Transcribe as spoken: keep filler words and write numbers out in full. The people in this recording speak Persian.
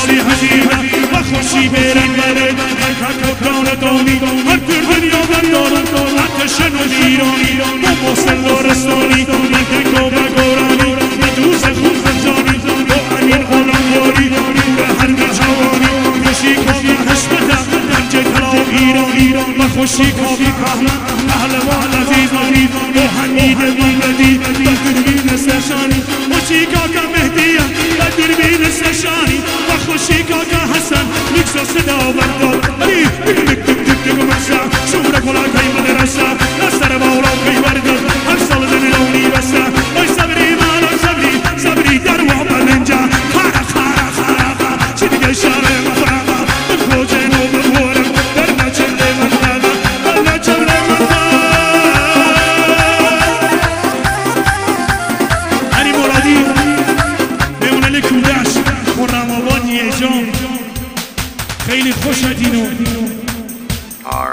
حالی حزینه و خوشی برن بره هر کبران دانی هر در دنیا بردارن آتش نویرانی با محسن لارستانی من دنگا بگورانی و دوز خون خنجانی با امین غلامواری به هر جوانی خوشی کافی حشمته گنج طلا ایرانی و خوشی کافی احمد پهلوان عزیزانی با حمید محمدی و دوربین سرشانی خوشی کاکا مهدیه و دوربین سرشانی و خوشی کاکا حسن نکس و صدا بردار علی دک دک دک دک مرشا شورا کلا کهی مدرسه نستر بالا کهی بردار هر سال زن لونی بسته ای صبری مالا صبری صبری در وابا لنجا خارا خارا خارا چی دیگه شاره مفرقا بخوجه نو بخورم در نچل مدرقا در نچل مدرقا علی مرادی بمونه لکودش خورم آباد یه جام خیلی خوش دینو